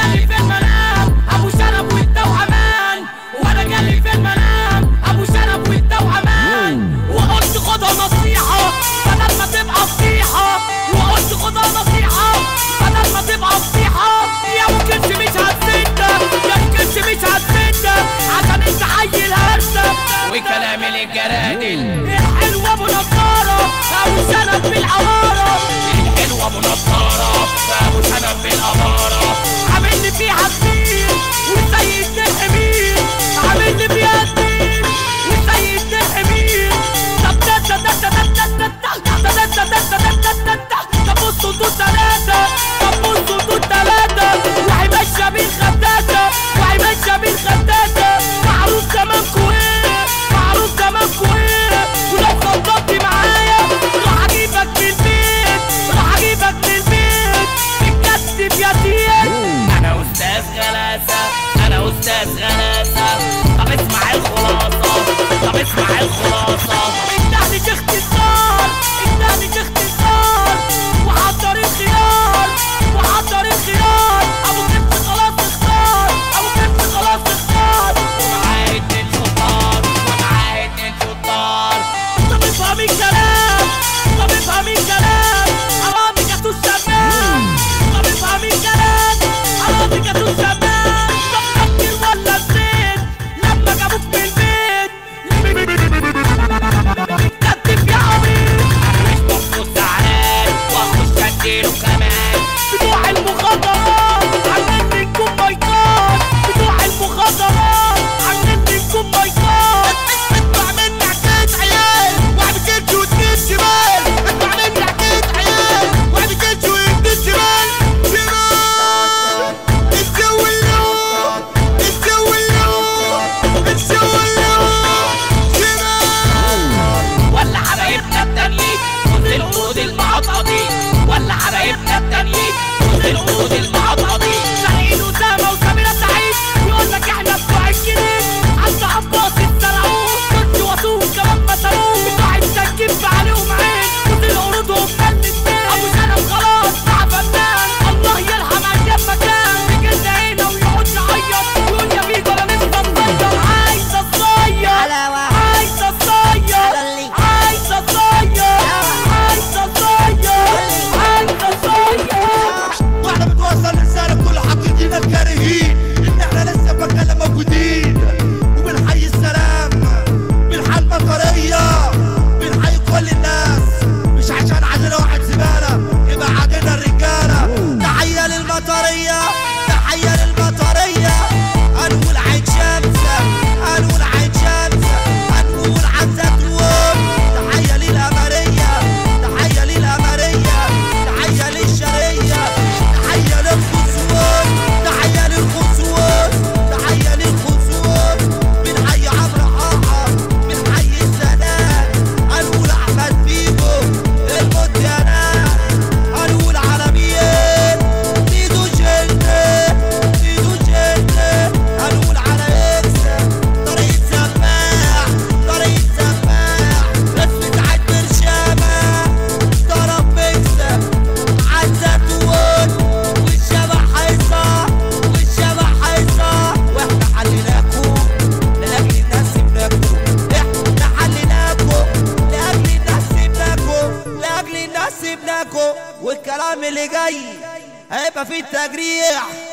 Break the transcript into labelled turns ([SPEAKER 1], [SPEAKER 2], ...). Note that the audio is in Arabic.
[SPEAKER 1] جالي في المنام ابو شنب والتوأمان، وانا جالي في المنام ابو شنب والتوأمان، وقلت خدها نصيحة بدل ما تبقى فضيحة، وقلت خدها نصيحة بدل ما تبقى فضيحة. يا ممكنش مش هتفيدك، يا ممكنش مش هتفيدك عشان انت عيل هرسة وكلامي للجرادل. الحلو ابو نضارة ابو شنب بالعمارة، الحلو ابو نضارة ابو شنب بالعمارة، عامل لي فيها كتير والسيد الحمير، عامل لي فيها كتير والسيد الحمير. طب بصوا دول تلاتة، طب بصوا دول تلاتة، وهي ماشية بالخدادة، وهي ماشية بالخدادة. معروف زمانكوا ايه، معروف زمانكوا ايه، ولو خططت معايا راح اجيبك من البيت، راح اجيبك من البيت. بتكتب يا تيت. انا استاذ غلاسة، انا استاذ غلاسة. طب اسمع الخلاصة، طب اسمع الخلاصة. اداني اختصار، اداني اختصار، وحضر الخيار، وحضر الخيار. ابو كبت خلاص اختار، ابو كبت خلاص اختار، ومعاه 2 شطار، ومعاه 2 شطار. طب افهم الكلام، طب افهم الكلام، حرامي جاتوا الشباب. طب افهم الكلام، حرامي جاتوا الشباب. طب فكر ولا نسيت لما جابوك من البيت؟ بتكتب يا عبيط. انا مش مبسوط زعلان واخش اديله كمان. بتوع المخدرات عاملين منكم بايكات، بتوع المخدرات عاملين منكم بايكات. اسمع مني حكاية عيال واحد كنش واتنين شمال، اسمع مني حكاية عيال واحد كنش واتنين شمال. شمال الجو اللون، الجو اللون، الجو اللون. شمال ولا حبايبنا التانيين خد القرود المعططي، ولا حبايبنا التانيين خد القرود المعططي. شاهين أسامة وسميرة سعيد يقول لك احنا بتوع الجنين، عند عباس السرعون كنت واسوق كمان مسروق. بتوع السكين في عليهم عين، خد القرود هم الاتنين. ابو شنب خلاص بقى فنان، الله يرحم ايام ما كان بيجيلنا هنا ويقعد يعيط ويقول يا بيجو انا لسه مصير. عايز اصير، عايز اصير، عايز اصير، عايز اصير، عايز اصير.
[SPEAKER 2] واحنا بتوصل رسالة لكل حاطين الكارهين ان احنا لسه في مكاننا موجودين، وبنحيي السلام، بنحيي المطرية، بنحيي كل الناس. مش عشان عندنا واحد زبالة يبقى عندنا الرجالة. تحية للمطرية، تحية للمطرية. هنقول عين شمسة، هنقول عين شمسة، هنقول عن زيتون. تحية للقمرية، تحية للقمرية، تحية للشرية، تحية للخصوص، تحية للخصوص، تحية للخصوص. بنحيي عمرو حاحة، بنحيي السادات. هنقول أحمد فيجو المديانات، هنقول على مين ميدو جنة، ميدو جنة. هنقول على إكسا طريق سماح، طريق سماح. رسمة عيد برشامة ضرب مكسة عن زيتون، والشبح هيصح، والشبح هيصح. واحنا حليناكم لأجل الناس سيبناكم، احنا حليناكم لأجل الناس سيبناكم، لأجل الناس سيبناكم. والكلام اللي جاي هيبقى فيه تجريح.